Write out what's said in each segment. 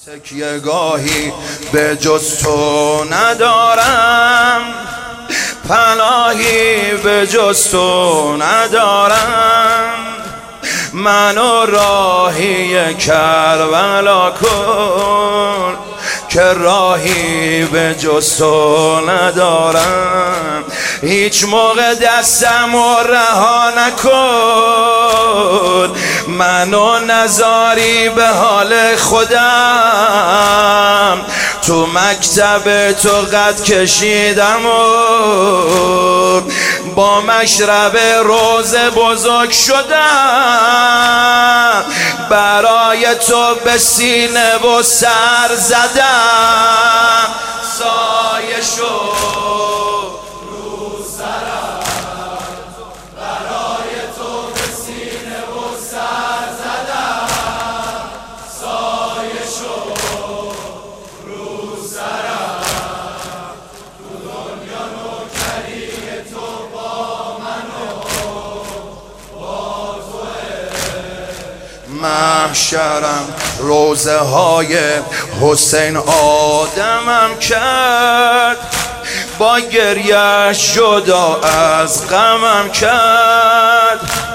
تکیه گاهی به جز تو ندارم، پناهی به جز تو ندارم. منو راهی کربلا کن که راهی به جز تو ندارم. هیچ موقع دستمو رها نکن، منو نذاری به حال خودم. تو مکتب تو قد کشیدم و با مشرب روزه بزرگ شدم. برای تو به سینه و سر زدم، سایه شد رو سرم. برای تو به سینه و سر زدم، سایه شد رو سرم. تو دنیا نوکری تو با من و با توه. محشرم روزه های حسین آدمم کرد، با گریه‌اش جدا از غمم کرد.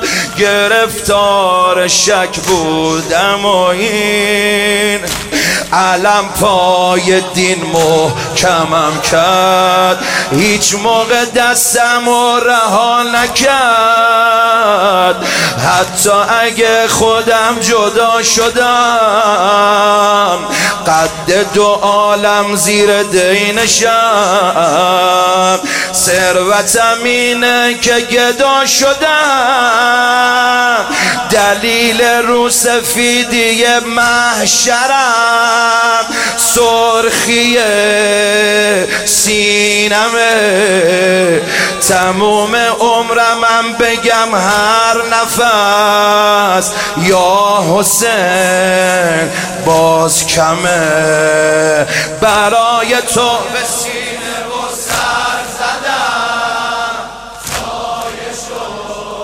گرفتار شک بودم و این علم پای دین محکمم کرد. هیچ موقع دستمو رها نکرد، حتی اگه خودم جدا شدم. قد دو عالم زیر دینشم، ثروتم اینه که گدا شدم. دلیل رو سفیدی محشرم، سرخی سینمه. تموم عمرم بگم هر نفس یا حسین باز کمه. برای تو به سینه و سر زدم، سایه شد